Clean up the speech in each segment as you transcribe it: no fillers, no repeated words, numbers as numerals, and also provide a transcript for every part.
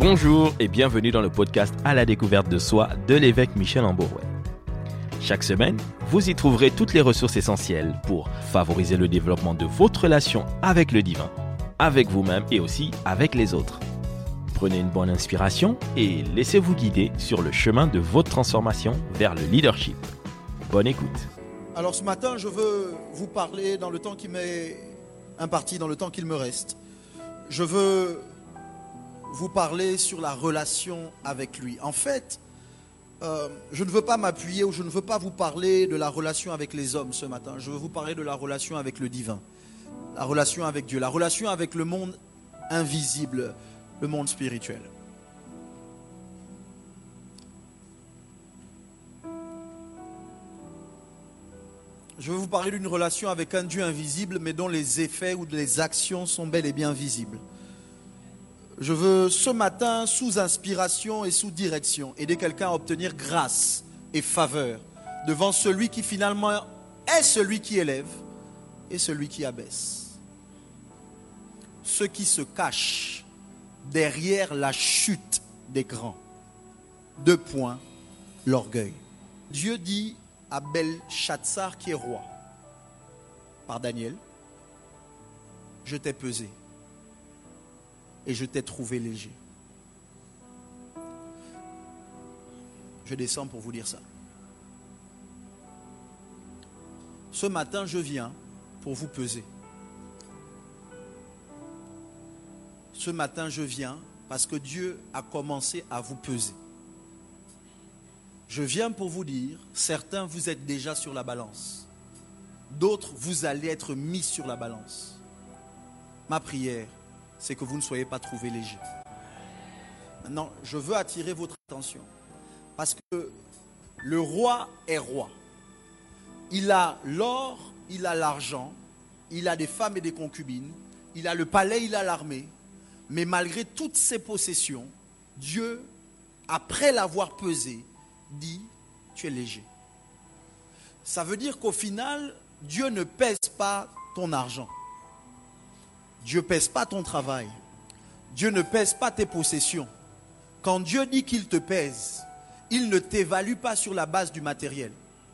Bonjour et bienvenue dans le podcast À la découverte de soi de l'évêque Michel Amborouet. Chaque semaine, vous y trouverez toutes les ressources essentielles pour favoriser le développement de votre relation avec le divin, avec vous-même et aussi avec les autres. Prenez une bonne inspiration et laissez-vous guider sur le chemin de votre transformation vers le leadership. Bonne écoute. Alors ce matin, je veux vous parler dans le temps qui m'est imparti, dans le temps qu'il me reste. Je veux vous parler sur la relation avec lui. En fait, je ne veux pas m'appuyer ou je ne veux pas vous parler de la relation avec les hommes ce matin. Je veux vous parler de la relation avec le divin, la relation avec Dieu, la relation avec le monde invisible, le monde spirituel. Je veux vous parler d'une relation avec un Dieu invisible, mais dont les effets ou les actions sont bel et bien visibles. Je veux ce matin, sous inspiration et sous direction, aider quelqu'un à obtenir grâce et faveur devant celui qui finalement est celui qui élève et celui qui abaisse. Ceux qui se cachent derrière la chute des grands. 2 points, l'orgueil. Dieu dit à Belshazzar qui est roi, par Daniel, je t'ai pesé et je t'ai trouvé léger. Je descends pour vous dire ça. Ce matin, je viens pour vous peser. Ce matin, je viens parce que Dieu a commencé à vous peser. Je viens pour vous dire, certains vous êtes déjà sur la balance. D'autres, vous allez être mis sur la balance. Ma prière, c'est que vous ne soyez pas trouvés légers. Maintenant, je veux attirer votre attention. Parce que le roi est roi. Il a l'or, il a l'argent, il a des femmes et des concubines, il a le palais, il a l'armée. Mais malgré toutes ces possessions, Dieu, après l'avoir pesé, dit, tu es léger. Ça veut dire qu'au final, Dieu ne pèse pas ton argent. Dieu ne pèse pas ton travail. Dieu ne pèse pas tes possessions. Quand Dieu dit qu'il te pèse, il ne t'évalue pas sur la base du matériel.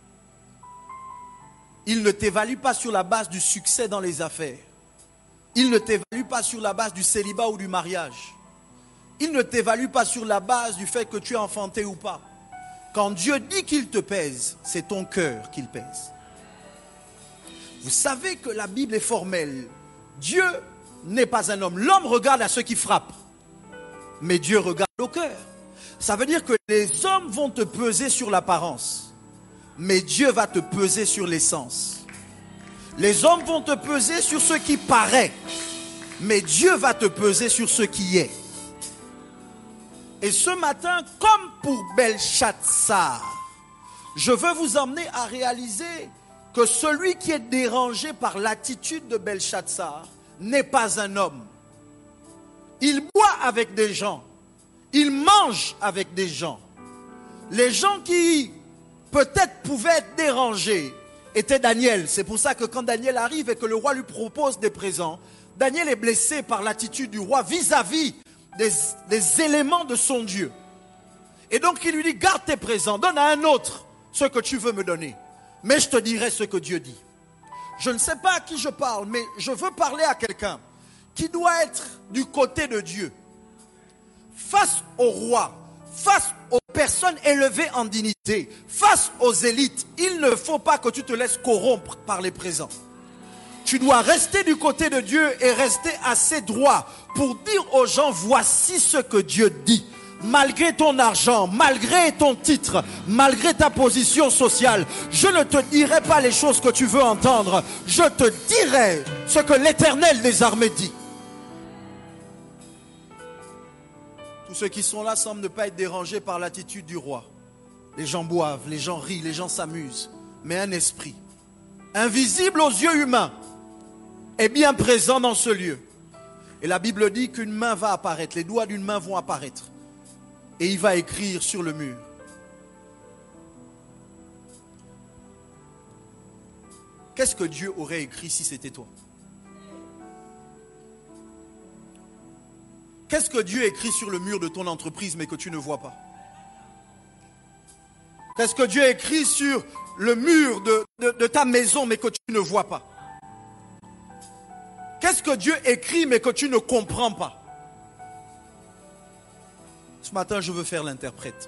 Il ne t'évalue pas sur la base du succès dans les affaires. Il ne t'évalue pas sur la base du célibat ou du mariage. Il ne t'évalue pas sur la base du fait que tu es enfanté ou pas. Quand Dieu dit qu'il te pèse, c'est ton cœur qu'il pèse. Vous savez que la Bible est formelle. Dieu n'est pas un homme. L'homme regarde à ceux qui frappent. Mais Dieu regarde au cœur. Ça veut dire que les hommes vont te peser sur l'apparence. Mais Dieu va te peser sur l'essence. Les hommes vont te peser sur ce qui paraît. Mais Dieu va te peser sur ce qui est. Et ce matin, comme pour Belshazzar, je veux vous emmener à réaliser que celui qui est dérangé par l'attitude de Belshazzar n'est pas un homme. Il boit avec des gens. Il mange avec des gens. Les gens qui peut-être pouvaient être dérangés étaient Daniel. C'est pour ça que quand Daniel arrive et que le roi lui propose des présents, Daniel est blessé par l'attitude du roi vis-à-vis des éléments de son Dieu. Et donc il lui dit, garde tes présents, donne à un autre ce que tu veux me donner. Mais je te dirai ce que Dieu dit. Je ne sais pas à qui je parle, mais je veux parler à quelqu'un qui doit être du côté de Dieu. Face au roi, face aux personnes élevées en dignité, face aux élites, il ne faut pas que tu te laisses corrompre par les présents. Tu dois rester du côté de Dieu et rester assez droit pour dire aux gens, voici ce que Dieu dit. Malgré ton argent, malgré ton titre, malgré ta position sociale, je ne te dirai pas les choses que tu veux entendre. Je te dirai ce que l'Éternel des armées dit. Tous ceux qui sont là semblent ne pas être dérangés par l'attitude du roi. Les gens boivent, les gens rient, les gens s'amusent. Mais un esprit, invisible aux yeux humains, est bien présent dans ce lieu. Et la Bible dit qu'une main va apparaître, les doigts d'une main vont apparaître. Et il va écrire sur le mur. Qu'est-ce que Dieu aurait écrit si c'était toi? Qu'est-ce que Dieu écrit sur le mur de ton entreprise mais que tu ne vois pas? Qu'est-ce que Dieu écrit sur le mur de ta maison mais que tu ne vois pas? Qu'est-ce que Dieu écrit mais que tu ne comprends pas? Ce matin, je veux faire l'interprète.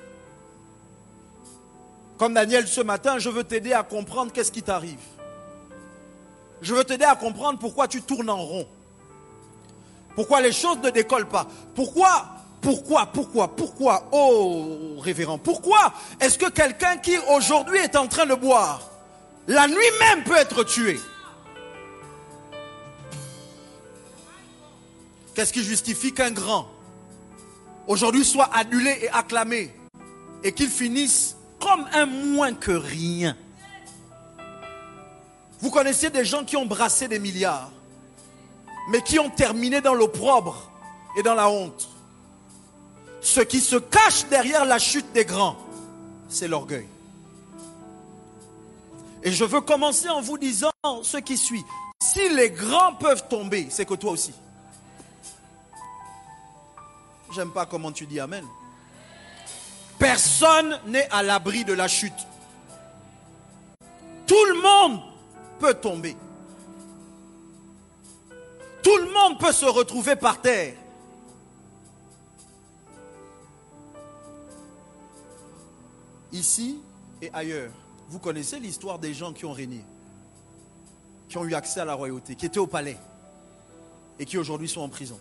Comme Daniel ce matin, je veux t'aider à comprendre qu'est-ce qui t'arrive. Je veux t'aider à comprendre pourquoi tu tournes en rond. Pourquoi les choses ne décollent pas. Pourquoi, oh révérend, pourquoi est-ce que quelqu'un qui aujourd'hui est en train de boire, la nuit même peut être tué? Qu'est-ce qui justifie qu'un grand aujourd'hui soit annulé et acclamé et qu'il finisse comme un moins que rien? Vous connaissez des gens qui ont brassé des milliards, mais qui ont terminé dans l'opprobre et dans la honte. Ce qui se cache derrière la chute des grands, c'est l'orgueil. Et je veux commencer en vous disant ce qui suit. Si les grands peuvent tomber, c'est que toi aussi. J'aime pas comment tu dis amen. Personne n'est à l'abri de la chute. Tout le monde peut tomber. Tout le monde peut se retrouver par terre. Ici et ailleurs, vous connaissez l'histoire des gens qui ont régné, qui ont eu accès à la royauté, qui étaient au palais et qui aujourd'hui sont en prison.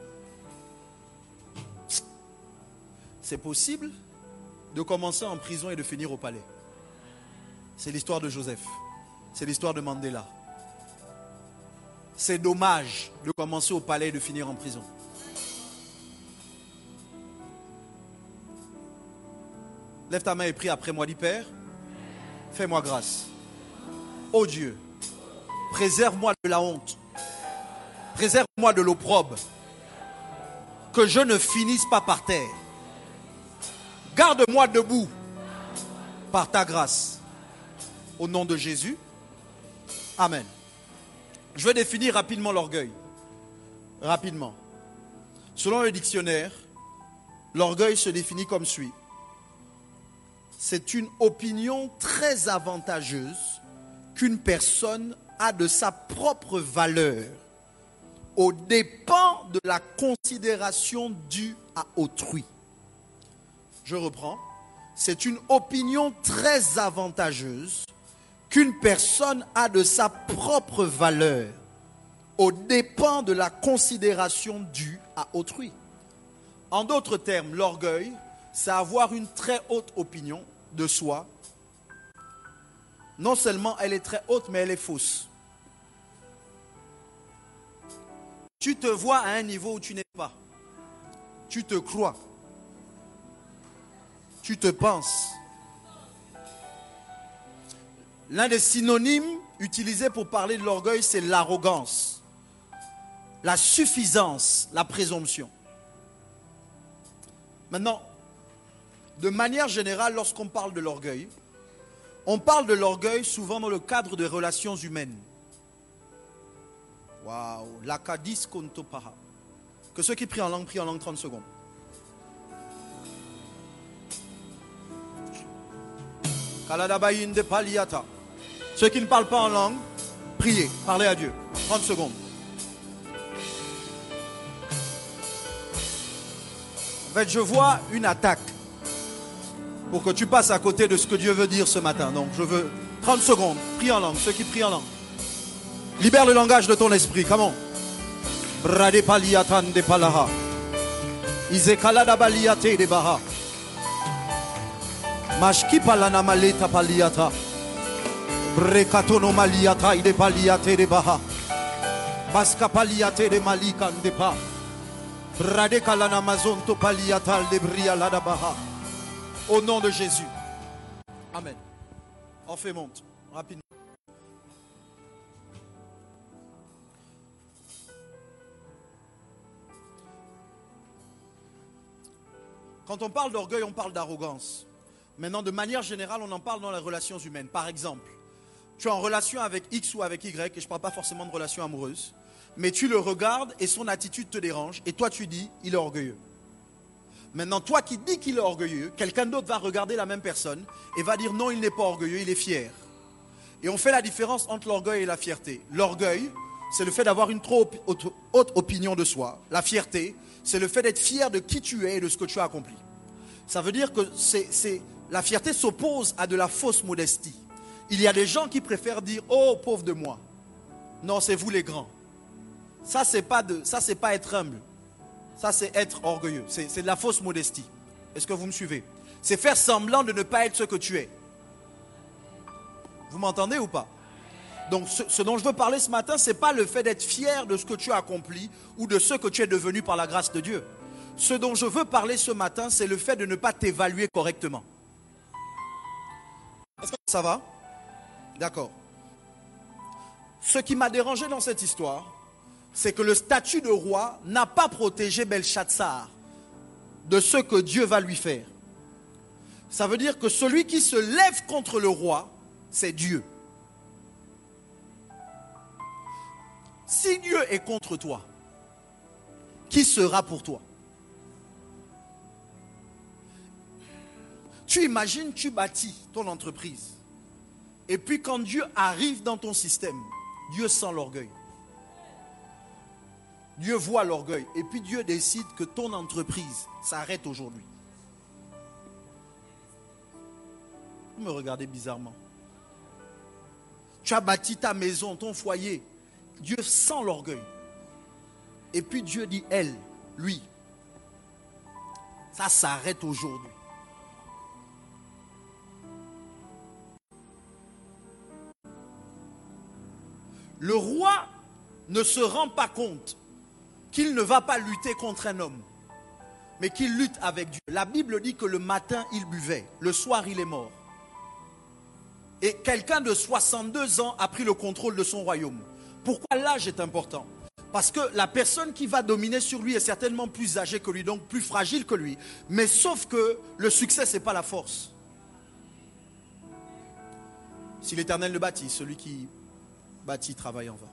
C'est possible de commencer en prison et de finir au palais. C'est l'histoire de Joseph. C'est l'histoire de Mandela. C'est dommage de commencer au palais et de finir en prison. Lève ta main et prie après moi. Dis Père, fais-moi grâce. Ô Dieu, préserve-moi de la honte. Préserve-moi de l'opprobre. Que je ne finisse pas par terre. Garde-moi debout par ta grâce. Au nom de Jésus. Amen. Je vais définir rapidement l'orgueil. Rapidement. Selon le dictionnaire, l'orgueil se définit comme suit. C'est une opinion très avantageuse qu'une personne a de sa propre valeur aux dépens de la considération due à autrui. Je reprends. C'est une opinion très avantageuse qu'une personne a de sa propre valeur aux dépens de la considération due à autrui. En d'autres termes, l'orgueil, c'est avoir une très haute opinion de soi. Non seulement elle est très haute, mais elle est fausse. Tu te vois à un niveau où tu n'es pas. Tu te crois. Tu te penses. L'un des synonymes utilisés pour parler de l'orgueil, c'est l'arrogance, la suffisance, la présomption. Maintenant, de manière générale, lorsqu'on parle de l'orgueil, on parle de l'orgueil souvent dans le cadre des relations humaines. Waouh, l'akadis kontopaha. Que ceux qui prient en langue 30 secondes. Ceux qui ne parlent pas en langue, priez, parlez à Dieu. 30 secondes. En fait, je vois une attaque pour que tu passes à côté de ce que Dieu veut dire ce matin. Donc, je veux 30 secondes. Prie en langue, ceux qui prient en langue. Libère le langage de ton esprit, comment? Brade paliatan de palaha. Izekalada baliate de baha. Mashki palana maleta paliata. Brekatono maliata ide paliate de baha. Baska paliate de malikan de pa. Brade kalana mazonto paliatal de brialada baha. Au nom de Jésus. Amen. On fait monte rapidement. Quand on parle d'orgueil, on parle d'arrogance. Maintenant, de manière générale, on en parle dans les relations humaines. Par exemple, Tu es en relation avec X ou avec Y, et je ne parle pas forcément de relation amoureuse, mais tu le regardes et son attitude te dérange, et toi tu dis, il est orgueilleux. Maintenant, toi qui dis qu'il est orgueilleux, quelqu'un d'autre va regarder la même personne et va dire non, il n'est pas orgueilleux, il est fier. Et on fait la différence entre l'orgueil et la fierté. L'orgueil, c'est le fait d'avoir une trop haute opinion de soi. La fierté, c'est le fait d'être fier de qui tu es et de ce que tu as accompli. Ça veut dire que la fierté s'oppose à de la fausse modestie. Il y a des gens qui préfèrent dire « Oh, pauvre de moi ». Non, c'est vous les grands. Ça, c'est pas être humble. Ça, c'est être orgueilleux. C'est de la fausse modestie. Est-ce que vous me suivez? C'est faire semblant de ne pas être ce que tu es. Vous m'entendez ou pas? Donc, ce dont je veux parler ce matin, ce n'est pas le fait d'être fier de ce que tu as accompli ou de ce que tu es devenu par la grâce de Dieu. Ce dont je veux parler ce matin, c'est le fait de ne pas t'évaluer correctement. Est-ce que ça va? D'accord. Ce qui m'a dérangé dans cette histoire, c'est que le statut de roi n'a pas protégé Belshazzar de ce que Dieu va lui faire. Ça veut dire que celui qui se lève contre le roi, c'est Dieu. Si Dieu est contre toi, qui sera pour toi? Tu imagines, tu bâtis ton entreprise. Et puis quand Dieu arrive dans ton système, Dieu sent l'orgueil. Dieu voit l'orgueil. Et puis Dieu décide que ton entreprise s'arrête aujourd'hui. Vous me regardez bizarrement. Tu as bâti ta maison, ton foyer. Dieu sent l'orgueil. Et puis Dieu dit, elle, lui, ça s'arrête aujourd'hui. Le roi ne se rend pas compte qu'il ne va pas lutter contre un homme, mais qu'il lutte avec Dieu. La Bible dit que le matin, il buvait, le soir, il est mort. Et quelqu'un de 62 ans a pris le contrôle de son royaume. Pourquoi l'âge est important? Parce que la personne qui va dominer sur lui est certainement plus âgée que lui, donc plus fragile que lui. Mais sauf que le succès, ce n'est pas la force. Si l'Éternel le bâtit, celui qui bâtit travaille en vain.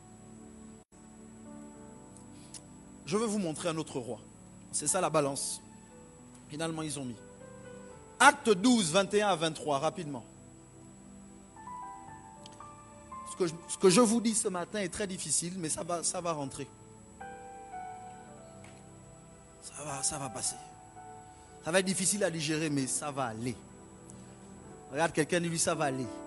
Je veux vous montrer un autre roi. C'est ça la balance. Finalement, ils ont mis. Acte 12, 21 à 23, rapidement. Ce que je vous dis ce matin est très difficile, mais ça va rentrer. Ça va passer. Ça va être difficile à digérer, mais ça va aller. Regarde quelqu'un et lui, ça va aller.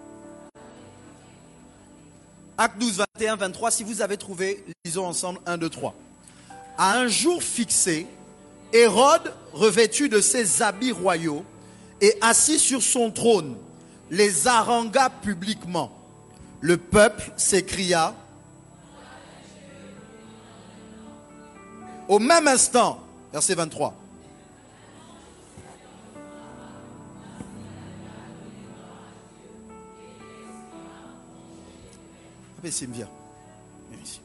Acte 12, 21, 23, si vous avez trouvé, lisons ensemble 1, 2, 3. À un jour fixé, Hérode, revêtu de ses habits royaux et assis sur son trône, les harangua publiquement. Le peuple s'écria. Au même instant, verset 23. Apessim, viens. Viens ici.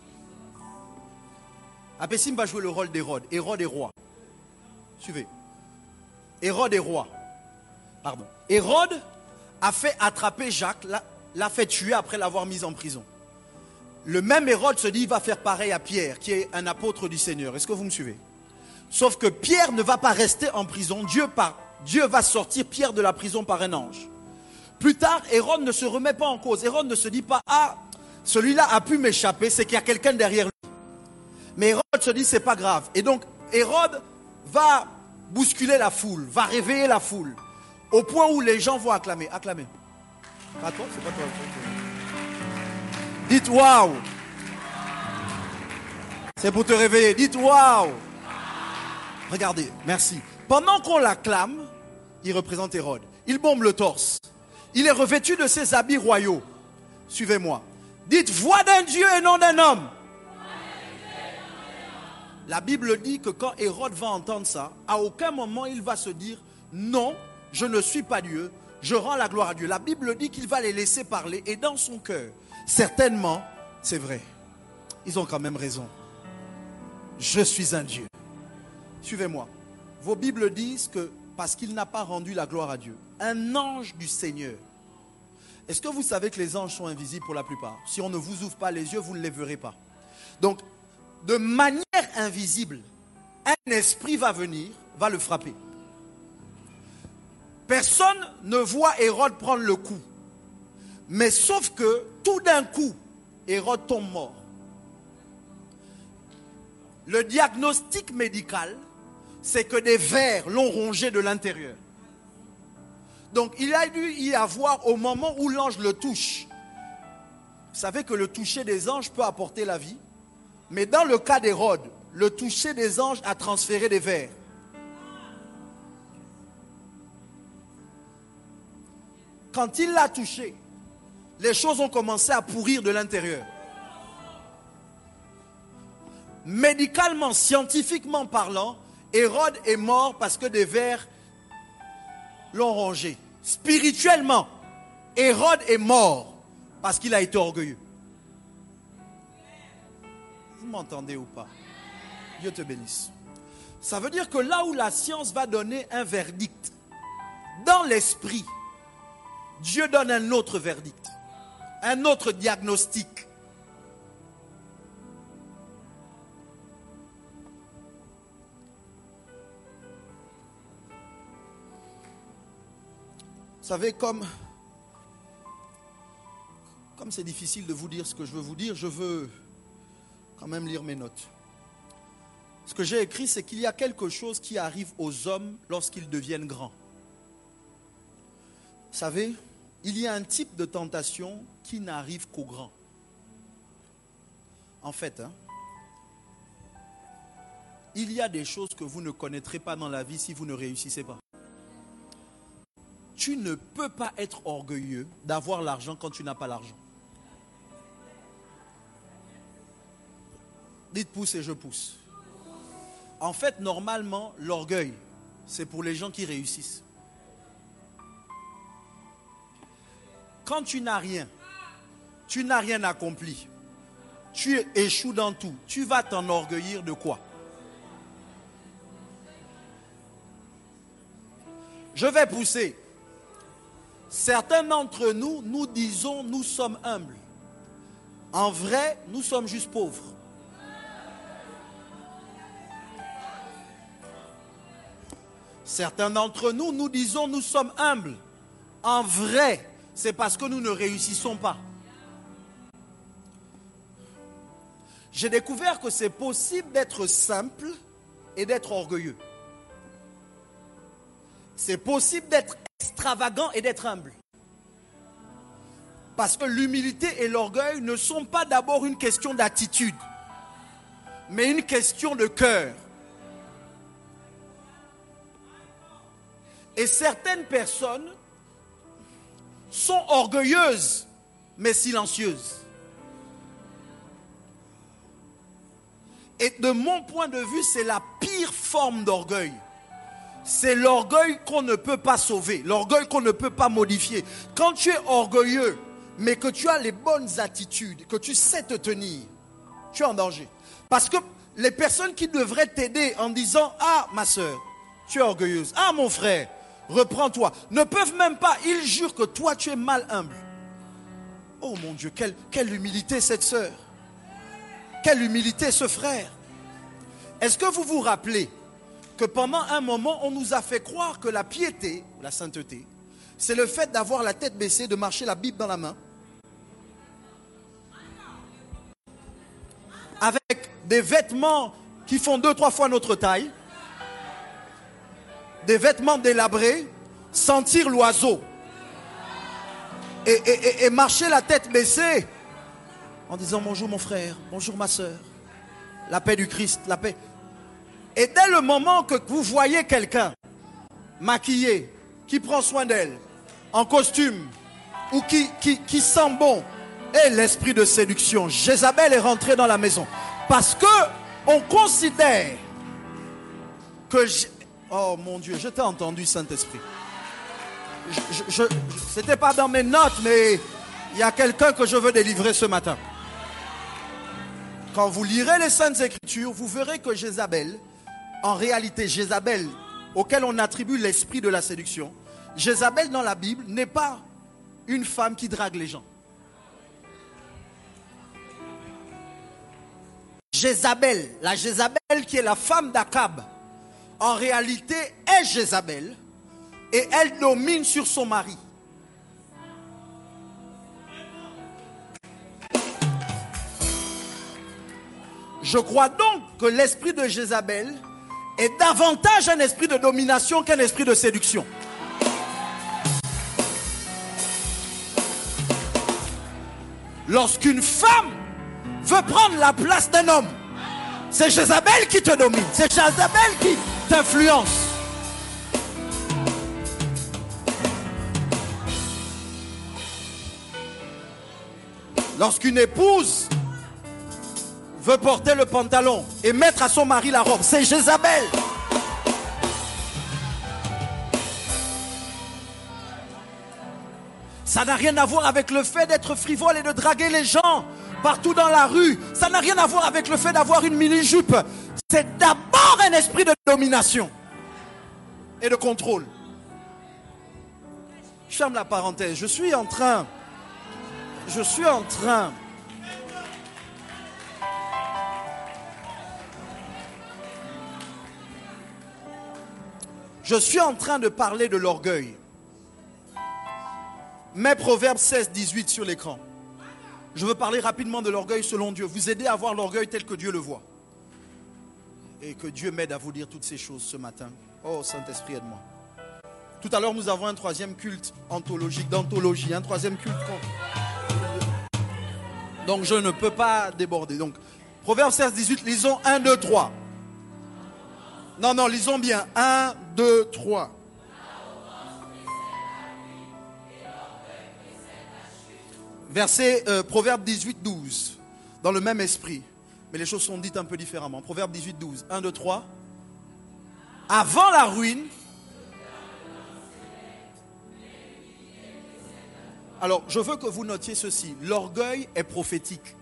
Apessim va jouer le rôle d'Hérode. Hérode est roi. Suivez. Hérode est roi. Pardon. Hérode a fait attraper Jacques, l'a fait tuer après l'avoir mis en prison. Le même Hérode se dit, il va faire pareil à Pierre, qui est un apôtre du Seigneur. Est-ce que vous me suivez? Sauf que Pierre ne va pas rester en prison. Dieu va sortir Pierre de la prison par un ange. Plus tard, Hérode ne se remet pas en cause. Hérode ne se dit pas, ah, celui-là a pu m'échapper, c'est qu'il y a quelqu'un derrière lui. Mais Hérode se dit, c'est pas grave. Et donc, Hérode va bousculer la foule, va réveiller la foule, au point où les gens vont acclamer. Acclamer. Pas toi, c'est pas toi. Dites waouh. C'est pour te réveiller. Dites waouh. Regardez, merci. Pendant qu'on l'acclame, il représente Hérode. Il bombe le torse. Il est revêtu de ses habits royaux. Suivez-moi. Dites voix d'un Dieu et non d'un homme. La Bible dit que quand Hérode va entendre ça, à aucun moment il va se dire non, je ne suis pas Dieu, je rends la gloire à Dieu. La Bible dit qu'il va les laisser parler et dans son cœur, certainement, c'est vrai, ils ont quand même raison. Je suis un Dieu. Suivez-moi. Vos Bibles disent que parce qu'il n'a pas rendu la gloire à Dieu, un ange du Seigneur Est-ce que vous savez que les anges sont invisibles pour la plupart? Si on ne vous ouvre pas les yeux, vous ne les verrez pas. Donc, de manière invisible, un esprit va venir, va le frapper. Personne ne voit Hérode prendre le coup. Mais sauf que, tout d'un coup, Hérode tombe mort. Le diagnostic médical, c'est que des vers l'ont rongé de l'intérieur. Donc, il a dû y avoir au moment où l'ange le touche. Vous savez que le toucher des anges peut apporter la vie. Mais dans le cas d'Hérode, le toucher des anges a transféré des vers. Quand il l'a touché, les choses ont commencé à pourrir de l'intérieur. Médicalement, scientifiquement parlant, Hérode est mort parce que des vers l'ont rongé. Spirituellement, Hérode est mort parce qu'il a été orgueilleux. Vous m'entendez ou pas? Dieu te bénisse. Ça veut dire que là où la science va donner un verdict, dans l'esprit, Dieu donne un autre verdict, un autre diagnostic. Vous savez, comme c'est difficile de vous dire ce que je veux vous dire, je veux quand même lire mes notes. Ce que j'ai écrit, c'est qu'il y a quelque chose qui arrive aux hommes lorsqu'ils deviennent grands. Vous savez, il y a un type de tentation qui n'arrive qu'aux grands. En fait, il y a des choses que vous ne connaîtrez pas dans la vie si vous ne réussissez pas. Tu ne peux pas être orgueilleux d'avoir l'argent quand tu n'as pas l'argent. Dites pousse et je pousse. En fait, normalement, l'orgueil, c'est pour les gens qui réussissent. Quand tu n'as rien accompli, tu échoues dans tout, tu vas t'enorgueillir de quoi? Je vais pousser. Certains d'entre nous, nous disons, nous sommes humbles. En vrai, nous sommes juste pauvres. Certains d'entre nous, nous disons, nous sommes humbles. En vrai, c'est parce que nous ne réussissons pas. J'ai découvert que c'est possible d'être simple et d'être orgueilleux. C'est possible d'être extravagant et d'être humble. Parce que l'humilité et l'orgueil ne sont pas d'abord une question d'attitude, mais une question de cœur. Et certaines personnes sont orgueilleuses, mais silencieuses. Et de mon point de vue, c'est la pire forme d'orgueil. C'est l'orgueil qu'on ne peut pas sauver, l'orgueil qu'on ne peut pas modifier. Quand tu es orgueilleux, mais que tu as les bonnes attitudes, que tu sais te tenir, tu es en danger. Parce que les personnes qui devraient t'aider en disant « Ah, ma soeur, tu es orgueilleuse. Ah, mon frère, reprends-toi », ne peuvent même pas. Ils jurent que toi, tu es mal humble. Oh mon Dieu, quelle humilité cette soeur. Quelle humilité ce frère. Est-ce que vous vous rappelez que pendant un moment, on nous a fait croire que la piété, la sainteté, c'est le fait d'avoir la tête baissée, de marcher la Bible dans la main, avec des vêtements qui font 2-3 fois notre taille, des vêtements délabrés, sentir l'oiseau et marcher la tête baissée en disant bonjour mon frère, bonjour ma soeur, la paix du Christ, la paix. Et dès le moment que vous voyez quelqu'un maquillé, qui prend soin d'elle, en costume, ou qui sent bon, et l'esprit de séduction, Jézabel est rentrée dans la maison. Parce que on considère que... Oh mon Dieu, je t'ai entendu, Saint-Esprit. C'était pas dans mes notes, mais il y a quelqu'un que je veux délivrer ce matin. Quand vous lirez les Saintes Écritures, vous verrez que Jézabel, en réalité auquel on attribue l'esprit de la séduction, Jézabel dans la Bible n'est pas une femme qui drague les gens. Jézabel, la Jézabel qui est la femme d'Akab, en réalité est Jézabel et elle domine sur son mari. Je crois donc que l'esprit de Jézabel est davantage un esprit de domination qu'un esprit de séduction. Lorsqu'une femme veut prendre la place d'un homme, c'est Jézabel qui te domine, c'est Jézabel qui t'influence. Lorsqu'une épouse veut porter le pantalon et mettre à son mari la robe, c'est Jézabel. Ça n'a rien à voir avec le fait d'être frivole et de draguer les gens partout dans la rue. Ça n'a rien à voir avec le fait d'avoir une mini-jupe. C'est d'abord un esprit de domination et de contrôle. Je ferme la parenthèse. Je suis en train de parler de l'orgueil. Mets Proverbe 16, 18 sur l'écran. Je veux parler rapidement de l'orgueil selon Dieu. Vous aider à voir l'orgueil tel que Dieu le voit. Et que Dieu m'aide à vous dire toutes ces choses ce matin. Oh Saint-Esprit, aide-moi. Tout à l'heure, nous avons un troisième culte d'anthologie. Un troisième culte. Donc je ne peux pas déborder. Donc, Proverbe 16, 18, lisons 1, 2, 3. Non, lisons bien. 1, 2, 3. Verset Proverbe 18, 12. Dans le même esprit. Mais les choses sont dites un peu différemment. Proverbe 18, 12. 1, 2, 3. Avant la ruine. Alors, je veux que vous notiez ceci. L'orgueil est prophétique.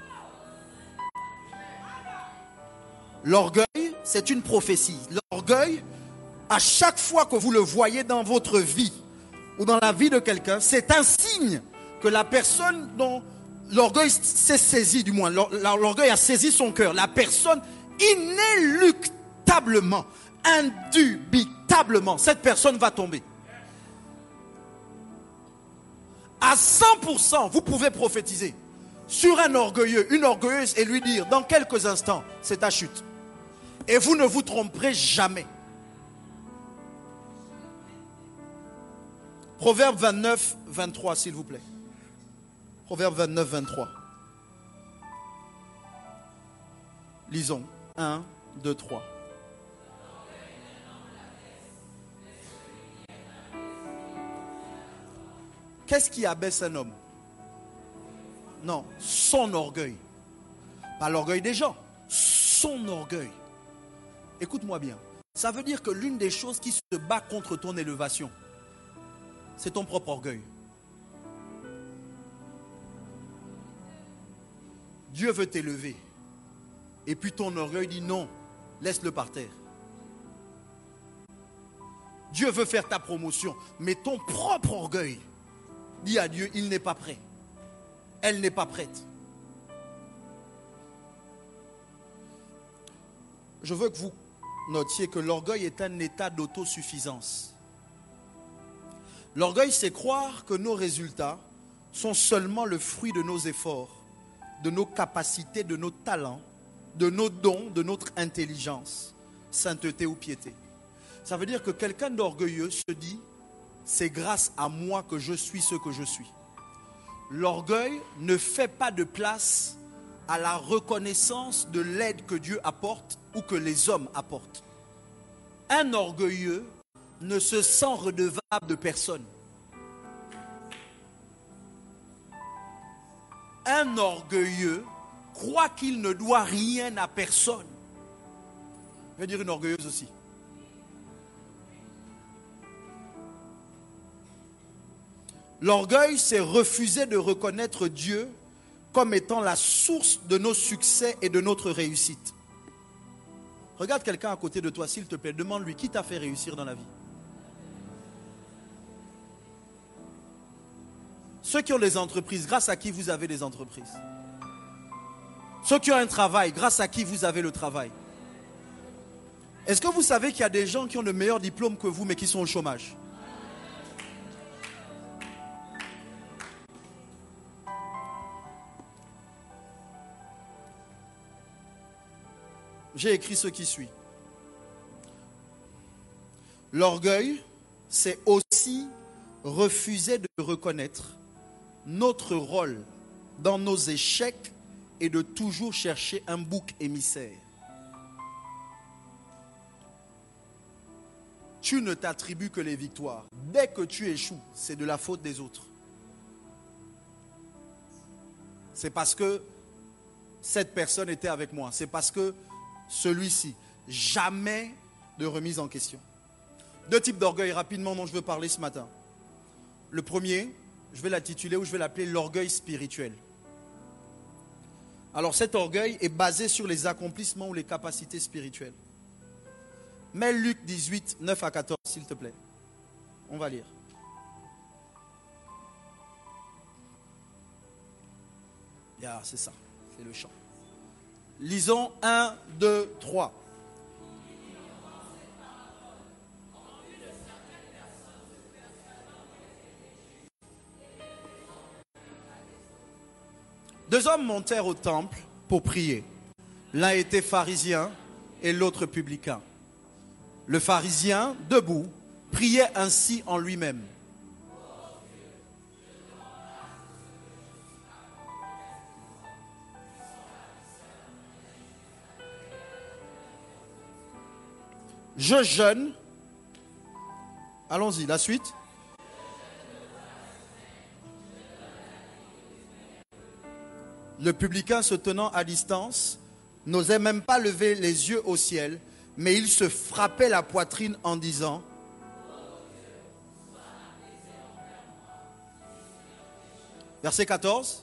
L'orgueil, c'est une prophétie. L'orgueil, à chaque fois que vous le voyez dans votre vie ou dans la vie de quelqu'un, c'est un signe que la personne dont l'orgueil s'est saisi, du moins, l'orgueil a saisi son cœur. La personne, inéluctablement, indubitablement, cette personne va tomber. À 100%, vous pouvez prophétiser sur un orgueilleux, une orgueilleuse et lui dire, dans quelques instants, c'est ta chute. Et vous ne vous tromperez jamais. Proverbe 29, 23, s'il vous plaît. Proverbe 29, 23. Lisons. 1, 2, 3. Qu'est-ce qui abaisse un homme? Non, son orgueil. Pas l'orgueil des gens, son orgueil. Écoute-moi bien. Ça veut dire que l'une des choses qui se bat contre ton élévation, c'est ton propre orgueil. Dieu veut t'élever. Et puis ton orgueil dit non, laisse-le par terre. Dieu veut faire ta promotion, mais ton propre orgueil dit à Dieu, il n'est pas prêt. Elle n'est pas prête. Je veux que vous notiez que l'orgueil est un état d'autosuffisance. L'orgueil, c'est croire que nos résultats sont seulement le fruit de nos efforts, de nos capacités, de nos talents, de nos dons, de notre intelligence, sainteté ou piété. Ça veut dire que quelqu'un d'orgueilleux se dit, c'est grâce à moi que je suis ce que je suis. L'orgueil ne fait pas de place à la reconnaissance de l'aide que Dieu apporte ou que les hommes apportent. Un orgueilleux ne se sent redevable de personne. Un orgueilleux croit qu'il ne doit rien à personne. Je vais dire une orgueilleuse aussi. L'orgueil, c'est refuser de reconnaître Dieu comme étant la source de nos succès et de notre réussite. Regarde quelqu'un à côté de toi, s'il te plaît. Demande-lui, qui t'a fait réussir dans la vie? Ceux qui ont des entreprises, grâce à qui vous avez des entreprises? Ceux qui ont un travail, grâce à qui vous avez le travail? Est-ce que vous savez qu'il y a des gens qui ont le meilleur diplôme que vous, mais qui sont au chômage? J'ai écrit ce qui suit. L'orgueil, c'est aussi refuser de reconnaître notre rôle dans nos échecs et de toujours chercher un bouc émissaire. Tu ne t'attribues que les victoires. Dès que tu échoues, c'est de la faute des autres. C'est parce que cette personne était avec moi. C'est parce que celui-ci. Jamais de remise en question. 2 types d'orgueil rapidement dont je veux parler ce matin. Le premier, je vais l'intituler ou je vais l'appeler l'orgueil spirituel. Alors cet orgueil est basé sur les accomplissements ou les capacités spirituelles. Mets Luc 18, 9 à 14, s'il te plaît. On va lire. Yeah, c'est ça, c'est le chant. Lisons 1, 2, 3. Deux hommes montèrent au temple pour prier. L'un était pharisien et l'autre publicain. Le pharisien, debout, priait ainsi en lui-même. Je jeûne. Allons-y, la suite. Le publicain, se tenant à distance, n'osait même pas lever les yeux au ciel, mais il se frappait la poitrine en disant: verset 14.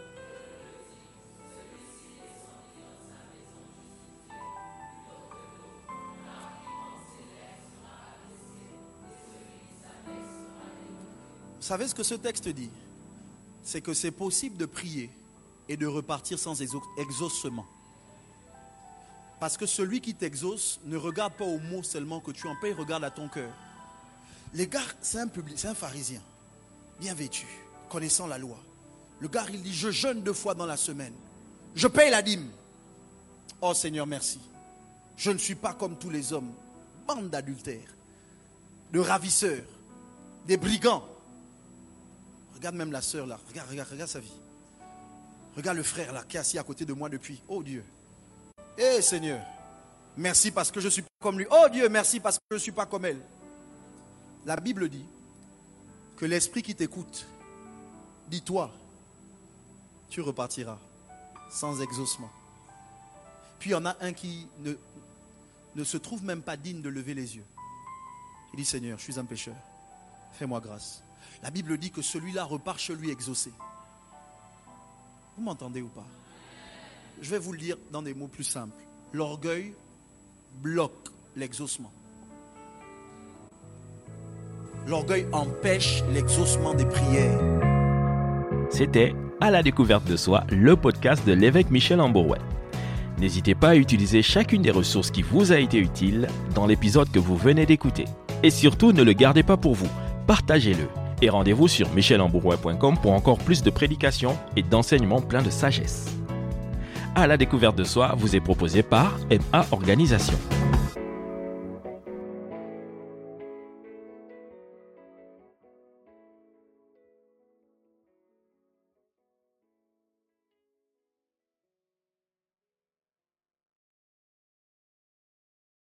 Vous savez ce que ce texte dit? C'est que c'est possible de prier et de repartir sans exaucement. Parce que celui qui t'exauce ne regarde pas aux mots seulement que tu en payes, il regarde à ton cœur. Les gars, c'est un pharisien, bien vêtu, connaissant la loi. Le gars, il dit: je jeûne 2 fois dans la semaine. Je paye la dîme. Oh Seigneur, merci. Je ne suis pas comme tous les hommes. Bande d'adultères, de ravisseurs, des brigands. Regarde même la sœur là. Regarde sa vie. Regarde le frère là qui est assis à côté de moi depuis. Oh Dieu. Eh Seigneur, merci parce que je ne suis pas comme lui. Oh Dieu, merci parce que je ne suis pas comme elle. La Bible dit que l'esprit qui t'écoute, dis-toi, tu repartiras sans exaucement. Puis il y en a un qui ne se trouve même pas digne de lever les yeux. Il dit: Seigneur, je suis un pécheur, fais-moi grâce. La Bible dit que celui-là repart chez lui exaucé. Vous m'entendez ou pas? Je vais vous le dire dans des mots plus simples. L'orgueil bloque l'exaucement. L'orgueil empêche l'exaucement des prières. C'était À la découverte de soi, le podcast de l'évêque Michel Amborouet. N'hésitez pas à utiliser chacune des ressources qui vous a été utile dans l'épisode que vous venez d'écouter. Et surtout, ne le gardez pas pour vous, partagez-le. Et rendez-vous sur michelambourouet.com pour encore plus de prédications et d'enseignements pleins de sagesse. À la découverte de soi vous est proposé par MA Organisation.